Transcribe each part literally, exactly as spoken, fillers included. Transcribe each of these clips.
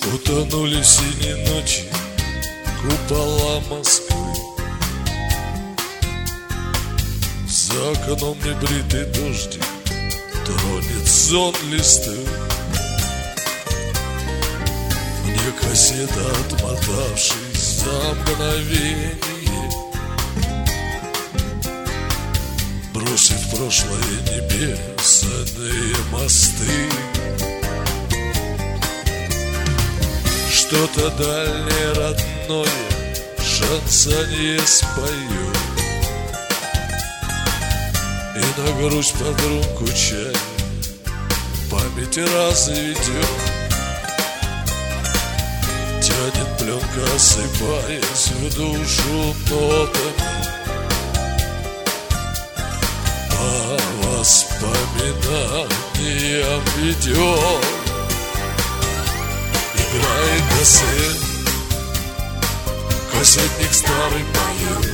Утонули в синей ночи купола Москвы. За окном небритый дождик тронет сон листы. Мне кассета, отмотавшись за мгновение, бросив в прошлое небесные мосты. Что-то дальнее, родное шансонье споет, и на грудь под рюмку чая память разведет. Тянет пленка, осыпаясь в душу нотами, по воспоминаниям ведет. Играет кассет, кассетник старый поет,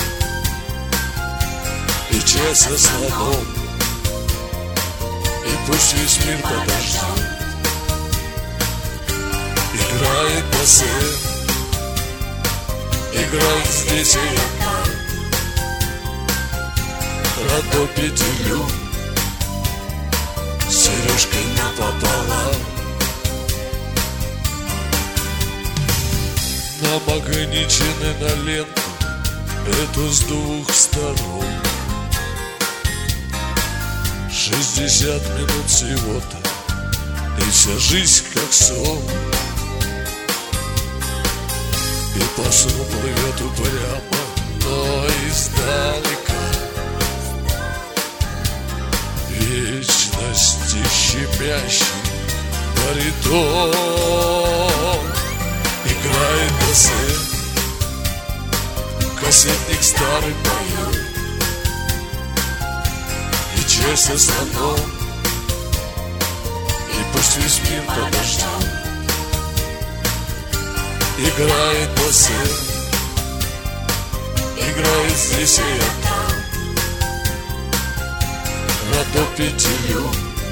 и чай со слоном, и пусть весь мир подождет. Играет кассет, играет здесь и я, родопетелю с сережкой напополам. Намагничены на ленту эту с двух сторон. Шестьдесят минут всего-то, и вся жизнь как сон. И по сну плывет упрямо, но издалека вечности щемящий баритон. Играет кассет, кассетник старый поет, и чай со слоном, и пусть весь мир подождет. Играет кассет, играет здесь и я, родопетелю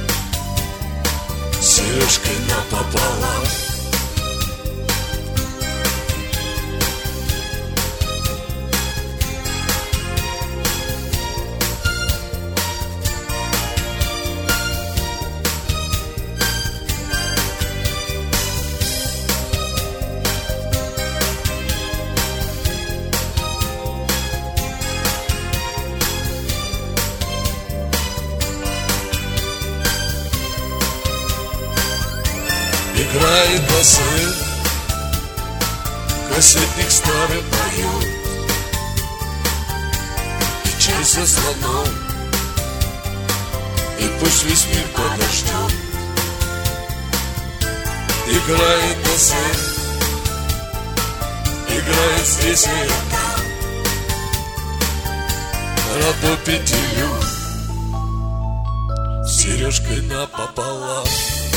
с сережкой напополам. Играет кассет, кассетник старый поет, и чай со слоном, и пусть весь мир подождет. Играет кассет, играет здесь и я, родопетелю с сережкой напополам.